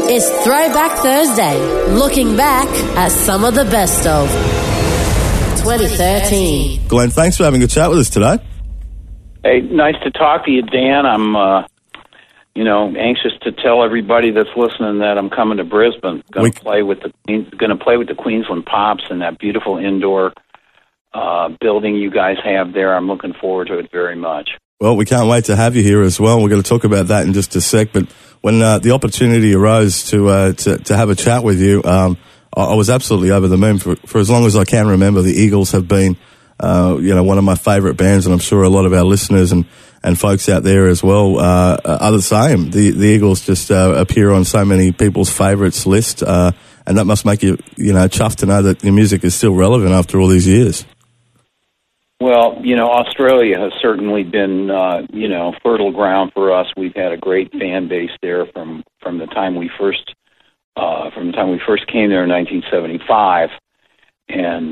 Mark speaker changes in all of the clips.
Speaker 1: It's Throwback Thursday, looking back at some of the best of 2013.
Speaker 2: Glenn, thanks for having a chat with us today.
Speaker 3: Hey, nice to talk to you, Dan. I'm, anxious to tell everybody that's listening that I'm coming to Brisbane. Going to play with the Queensland Pops in that beautiful indoor building you guys have there. I'm looking forward to it very much.
Speaker 2: Well, we can't wait to have you here as well. We're going to talk about that in just a sec. But when the opportunity arose to have a chat with you, I was absolutely over the moon. For as long as I can remember, the Eagles have been, one of my favourite bands, and I'm sure a lot of our listeners and folks out there as well are the same. The Eagles just appear on so many people's favourites list, and that must make you, chuffed to know that your music is still relevant after all these years.
Speaker 3: Well, Australia has certainly been, fertile ground for us. We've had a great fan base there from the time we first came there in 1975, and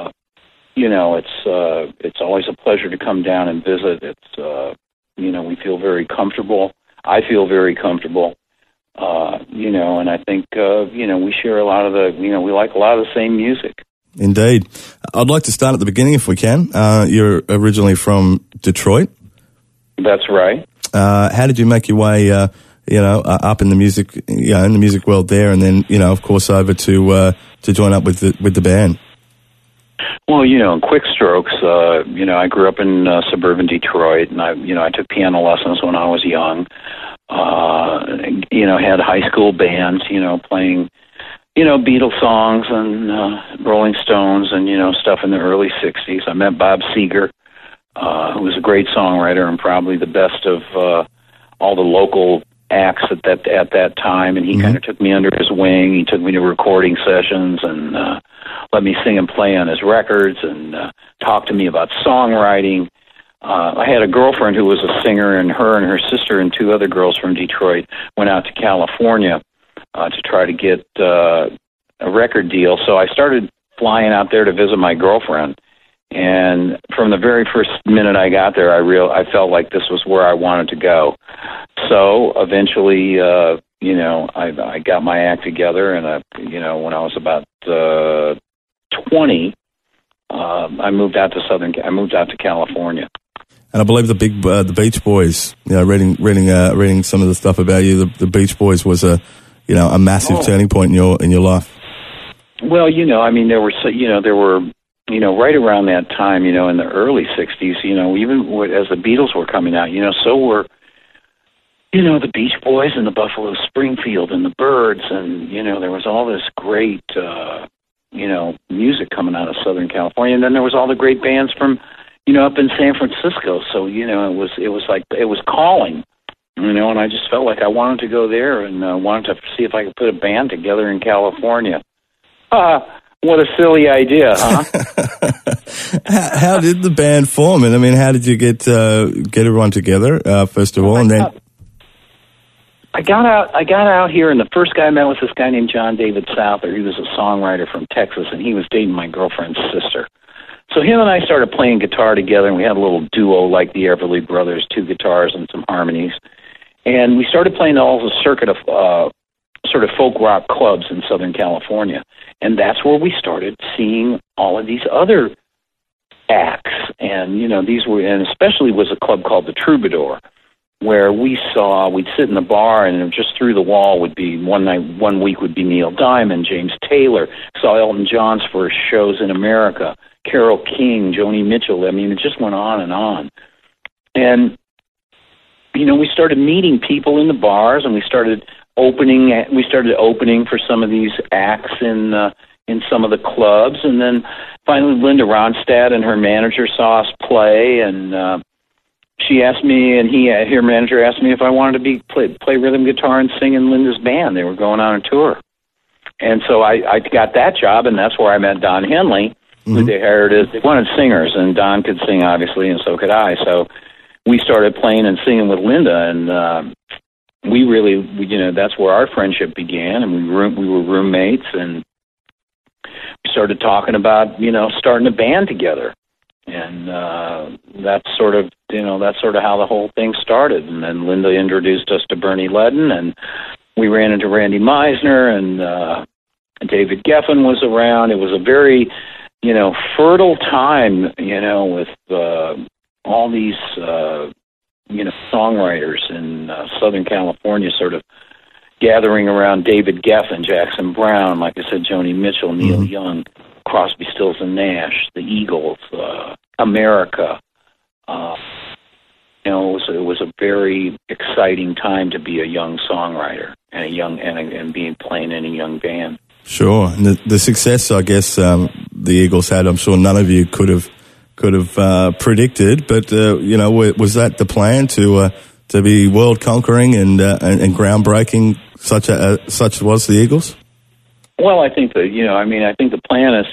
Speaker 3: it's always a pleasure to come down and visit. It's we feel very comfortable. I feel very comfortable, and I think we share a lot of we like a lot of the same music.
Speaker 2: Indeed. I'd like to start at the beginning if we can. You're originally from Detroit.
Speaker 3: That's right.
Speaker 2: How did you make your way, up in the music world there, and then, of course, over to join up with the band?
Speaker 3: Well, in quick strokes, I grew up in suburban Detroit, and I took piano lessons when I was young. Had high school bands, playing Beatles songs and Rolling Stones and, stuff in the early 60s. I met Bob Seger, who was a great songwriter and probably the best of all the local acts at that time. And he kind of took me under his wing. He took me to recording sessions and let me sing and play on his records and talk to me about songwriting. I had a girlfriend who was a singer, and her sister and two other girls from Detroit went out to California to try to get a record deal. So I started flying out there to visit my girlfriend. And from the very first minute I got there, I felt like this was where I wanted to go. So eventually, I got my act together, and when I was about 20, I moved out to California.
Speaker 2: And I believe the Beach Boys, reading some of the stuff about you, the Beach Boys was a massive turning point in your life.
Speaker 3: Well, there were right around that time, in the early 60s, even as the Beatles were coming out, so were, the Beach Boys and the Buffalo Springfield and the Byrds, and, there was all this great, music coming out of Southern California. And then there was all the great bands from, up in San Francisco. So, it was calling. And I just felt like I wanted to go there and wanted to see if I could put a band together in California. What a silly idea, huh?
Speaker 2: How did the band form? And how did you get everyone together, first of all, and then?
Speaker 3: I got out here, and the first guy I met was this guy named John David Souther. He was a songwriter from Texas, and he was dating my girlfriend's sister. So him and I started playing guitar together, and we had a little duo like the Everly Brothers, two guitars and some harmonies. And we started playing all the circuit of sort of folk rock clubs in Southern California. And that's where we started seeing all of these other acts. And, and especially was a club called the Troubadour, where we'd sit in the bar, and just through the wall would be, one week would be Neil Diamond, James Taylor, saw Elton John's first shows in America, Carole King, Joni Mitchell. It just went on and on. And, we started meeting people in the bars, and we started opening for some of these acts in some of the clubs. And then finally Linda Ronstadt and her manager saw us play, and she asked me, and her manager asked me if I wanted to play rhythm guitar and sing in Linda's band. They were going on a tour. And so I got that job, and that's where I met Don Henley, who they hired as, they wanted singers, and Don could sing, obviously, and so could I. So we started playing and singing with Linda, and we really, that's where our friendship began, and we were roommates, and we started talking about, starting a band together. And that's sort of how the whole thing started. And then Linda introduced us to Bernie Ledden, and we ran into Randy Meisner, and David Geffen was around. It was a very, fertile time, with all these, songwriters in Southern California sort of gathering around David Geffen, Jackson Browne, like I said, Joni Mitchell, Neil Young, Crosby, Stills and Nash, the Eagles, America. It was a very exciting time to be a young songwriter and being playing in a young band.
Speaker 2: Sure, and the success I guess the Eagles had, I'm sure none of you could have predicted. But was that the plan to be world conquering and groundbreaking? Such was the Eagles.
Speaker 3: Well, I think that I think the plan is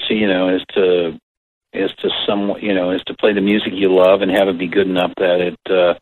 Speaker 3: to play the music you love and have it be good enough that it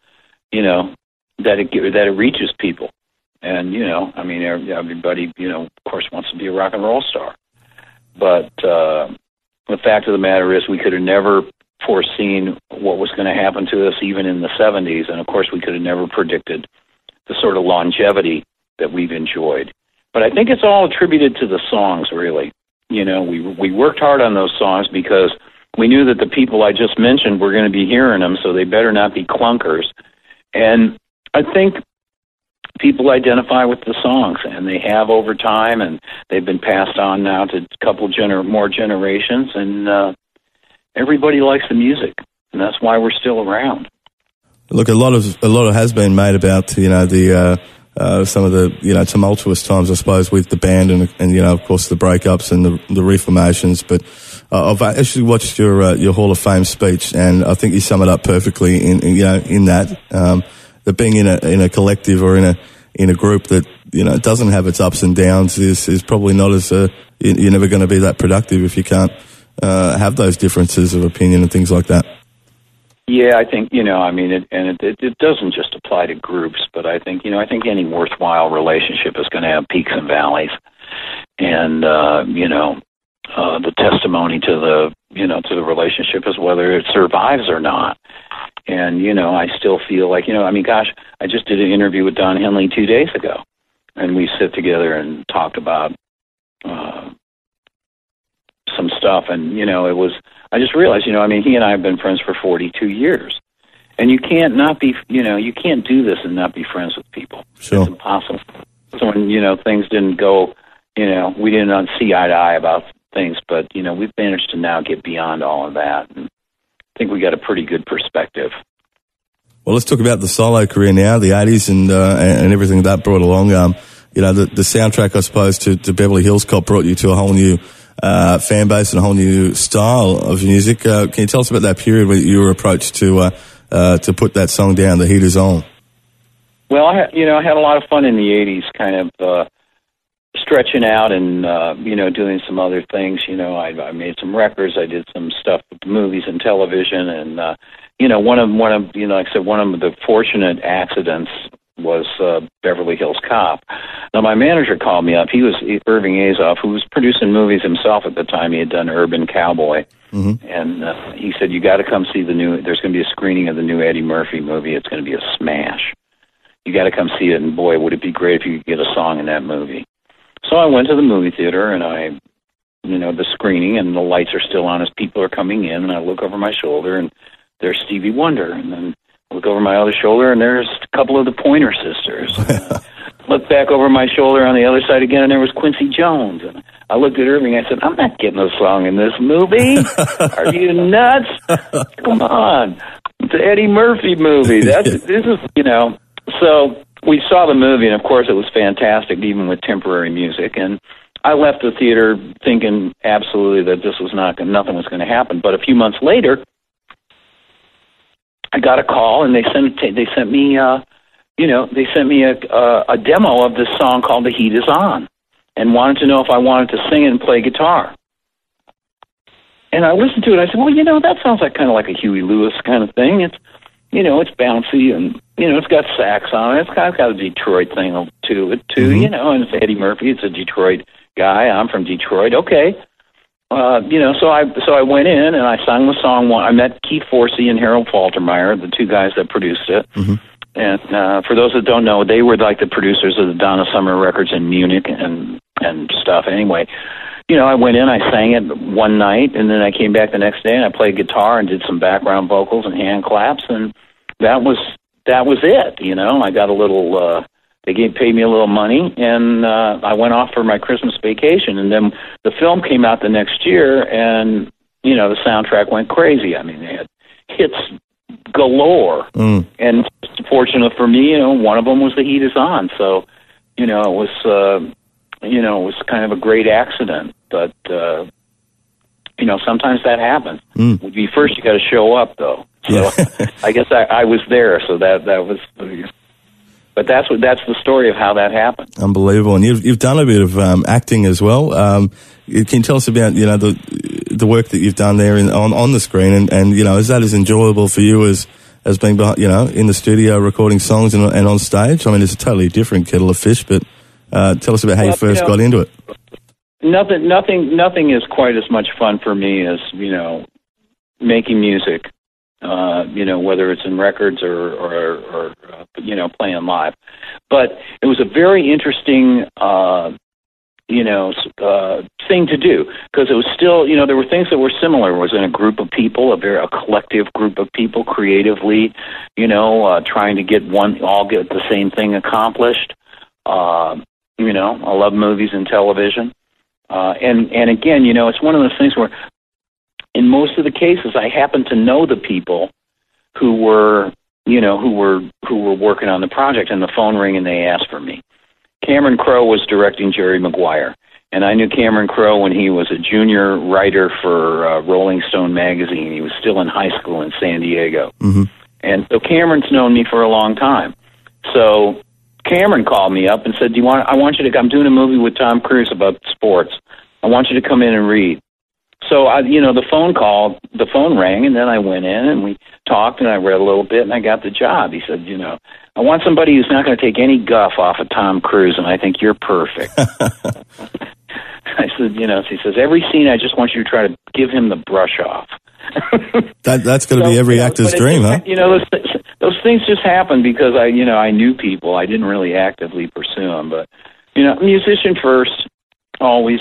Speaker 3: that it reaches people. And everybody of course wants to be a rock and roll star, but the fact of the matter is we could have never foreseen what was going to happen to us even in the 70s, and of course we could have never predicted the sort of longevity that we've enjoyed. But I think it's all attributed to the songs, really. We worked hard on those songs because we knew that the people I just mentioned were going to be hearing them, so they better not be clunkers. And I think people identify with the songs, and they have over time, and they've been passed on now to a couple more generations, and everybody likes the music, and that's why we're still around.
Speaker 2: Look, a lot has been made about some of the tumultuous times, I suppose, with the band and of course the breakups and the reformations. But I've actually watched your Hall of Fame speech, and I think you sum it up perfectly in that that being in a collective or in a group that doesn't have its ups and downs is probably not as you're never going to be that productive if you can't have those differences of opinion and things like that.
Speaker 3: Yeah, I think it doesn't just apply to groups, but I think any worthwhile relationship is going to have peaks and valleys, and the testimony to the relationship is whether it survives or not. And I still feel like I just did an interview with Don Henley 2 days ago, and we sit together and talked about some stuff, and I just realized, he and I have been friends for 42 years, and you can't you can't do this and not be friends with people.
Speaker 2: Sure.
Speaker 3: It's impossible. So when, things didn't go, we didn't see eye to eye about things, but, we've managed to now get beyond all of that, and I think we got a pretty good perspective.
Speaker 2: Well, let's talk about the solo career now, the 80s and everything that brought along. The soundtrack, I suppose, to Beverly Hills Cop brought you to a whole new fan base and a whole new style of music. Can you tell us about that period when you were approached to put that song down, The Heat Is On?
Speaker 3: Well, I had a lot of fun in the 80s, kind of stretching out and, doing some other things. I made some records. I did some stuff with movies and television. And, one of the fortunate accidents was Beverly Hills Cop. Now, my manager called me up. He was Irving Azoff, who was producing movies himself at the time. He had done Urban Cowboy. Mm-hmm. And he said, you got to come see there's going to be a screening of the new Eddie Murphy movie. It's going to be a smash. You got to come see it, and boy, would it be great if you could get a song in that movie. So I went to the movie theater, and the screening, and the lights are still on as people are coming in, and I look over my shoulder, and there's Stevie Wonder, and then I look over my other shoulder, and there's a couple of the Pointer Sisters. Look back over my shoulder on the other side again, and there was Quincy Jones. And I looked at Irving, I said, I'm not getting a song in this movie. Are you nuts? Come on. It's an Eddie Murphy movie. So we saw the movie, and of course it was fantastic, even with temporary music. And I left the theater thinking absolutely that this was nothing was going to happen. But a few months later, I got a call, and they sent me a demo of this song called "The Heat Is On," and wanted to know if I wanted to sing it and play guitar. And I listened to it. I said, well, that sounds like kind of like a Huey Lewis kind of thing. It's it's bouncy, and it's got sax on it. It's kind of got a Detroit thing to it too. Mm-hmm. And it's Eddie Murphy. It's a Detroit guy. I'm from Detroit. Okay. So I went in and I sang the song. I met Keith Forsey and Harold Faltermeyer, the two guys that produced it. Mm-hmm. And for those that don't know, they were like the producers of the Donna Summer records in Munich and stuff. Anyway, I went in, I sang it one night, and then I came back the next day and I played guitar and did some background vocals and hand claps, and that was it. I got a little. They paid me a little money, and I went off for my Christmas vacation. And then the film came out the next year, and the soundtrack went crazy. I mean, they had hits galore. And fortunate for me, one of them was The Heat Is On. So, it was kind of a great accident. But sometimes that happens. First, you got to show up, though. So I guess I was there. So that was. But that's the story of how that happened.
Speaker 2: Unbelievable. And you've done a bit of acting as well. Can you tell us about the work that you've done there on the screen, and is that as enjoyable for you as being in the studio recording songs and on stage? I mean, it's a totally different kettle of fish. But tell us about how you first got into it.
Speaker 3: Nothing is quite as much fun for me as making music. Whether it's in records or playing live. But it was a very interesting, thing to do, because it was still, there were things that were similar. It was in a group of people, a collective group of people, creatively, trying to all get the same thing accomplished. I love movies and television. And again, it's one of those things where, in most of the cases, I happen to know the people who were working on the project, and the phone rang and they asked for me. Cameron Crowe was directing Jerry Maguire, and I knew Cameron Crowe when he was a junior writer for Rolling Stone magazine. He was still in high school in San Diego. Mm-hmm. And so Cameron's known me for a long time. So Cameron called me up and said, I'm doing a movie with Tom Cruise about sports. I want you to come in and read. So the phone rang, and then I went in and we talked, and I read a little bit, and I got the job. He said, I want somebody who's not going to take any guff off of Tom Cruise, and I think you're perfect. I said, he says, every scene I just want you to try to give him the brush off.
Speaker 2: That's going to be every actor's dream, huh?
Speaker 3: Those things just happen because I knew people. I didn't really actively pursue them, but musician first, always.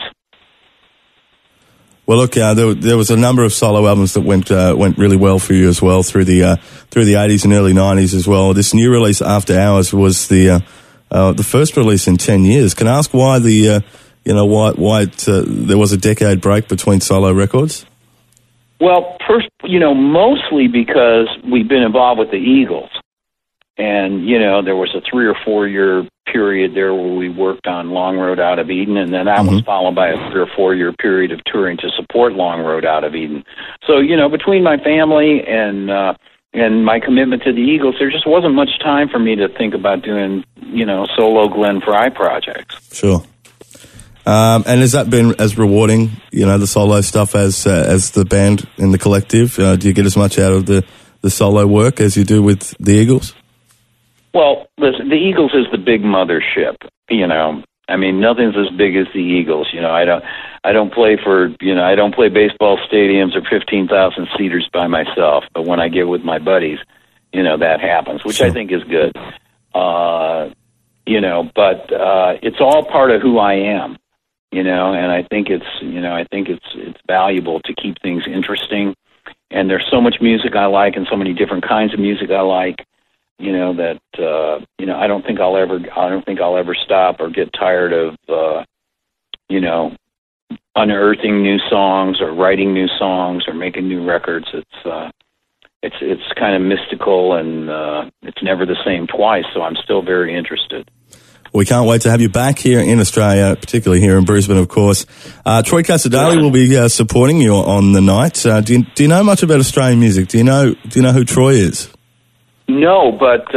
Speaker 2: Well, look, there was a number of solo albums that went really well for you as well through the 80s and early 90s as well. This new release, After Hours, was the first release in 10 years. Can I ask why there was a decade break between solo records?
Speaker 3: Well, first, mostly because we've been involved with the Eagles. And, there was a 3 or 4 year period there where we worked on Long Road Out of Eden, and then that was followed by a 3 or 4 year period of touring to support Long Road Out of Eden. So, between my family and my commitment to the Eagles, there just wasn't much time for me to think about doing, solo Glenn Frey projects.
Speaker 2: Sure. And has that been as rewarding, the solo stuff as the band and the collective? Do you get as much out of the solo work as you do with the Eagles?
Speaker 3: Well, listen, the Eagles is the big mothership. I mean, nothing's as big as the Eagles. I don't play for I don't play baseball stadiums or 15,000 seaters by myself. But when I get with my buddies, that happens, which I think is good. But it's all part of who I am. And I think it's valuable to keep things interesting. And there's so much music I like, and so many different kinds of music I like. That I don't think I'll ever stop or get tired of unearthing new songs or writing new songs or making new records. It's kind of mystical, and it's never the same twice. So I'm still very interested.
Speaker 2: We can't wait to have you back here in Australia, particularly here in Brisbane, of course. Troy Cassar-Daley will be supporting you on the night. Do you know much about Australian music? Do you know who Troy is? No, but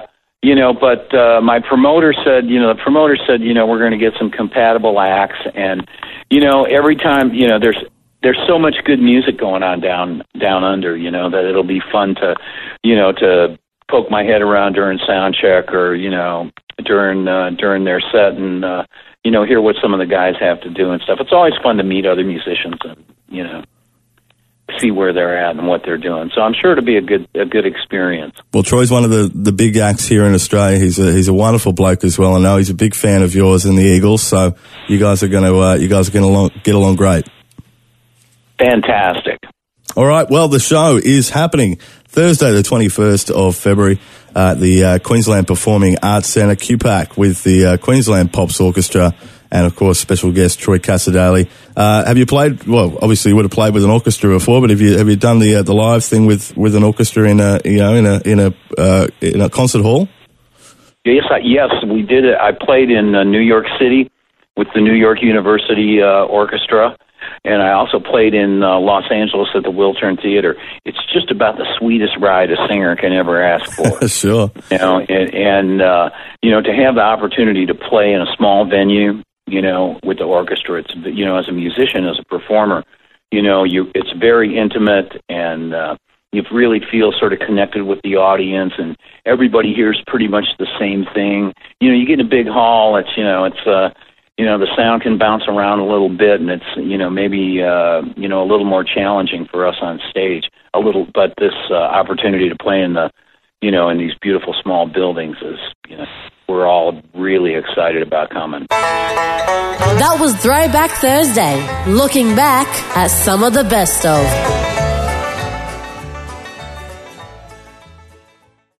Speaker 2: my promoter said, we're going to get some compatible acts, and every time, there's so much good music going on down under, that it'll be fun to poke my head around during sound check or during their set and hear what some of the guys have to do and stuff. It's always fun to meet other musicians and
Speaker 3: see where they're at and what they're doing. So I'm sure it'll be a good experience.
Speaker 2: Well, Troy's one of the big acts here in Australia. He's a wonderful bloke as well. I know he's a big fan of yours and the Eagles. So you guys are going to get along great.
Speaker 3: Fantastic.
Speaker 2: All right. Well, the show is happening Thursday, the 21st of February, at the Queensland Performing Arts Centre, QPAC, with the Queensland Pops Orchestra. And, of course, special guest Troy Cassar-Daley. Have you played? Well, obviously you would have played with an orchestra before, but have you done the live thing with an orchestra in a concert hall?
Speaker 3: Yes, we did it. I played in New York City with the New York University Orchestra, and I also played in Los Angeles at the Wiltern Theater. It's just about the sweetest ride a singer can ever ask for.
Speaker 2: Sure.
Speaker 3: You know, and to have the opportunity to play in a small venue, with the orchestra, it's, as a musician, as a performer, it's very intimate, and you really feel sort of connected with the audience, and everybody hears pretty much the same thing. You get in a big hall, the sound can bounce around a little bit, and it's, maybe, a little more challenging for us on stage, but this opportunity to play in in these beautiful small buildings is, we're all really excited about coming.
Speaker 1: That was Throwback Thursday, looking back at some of the best of.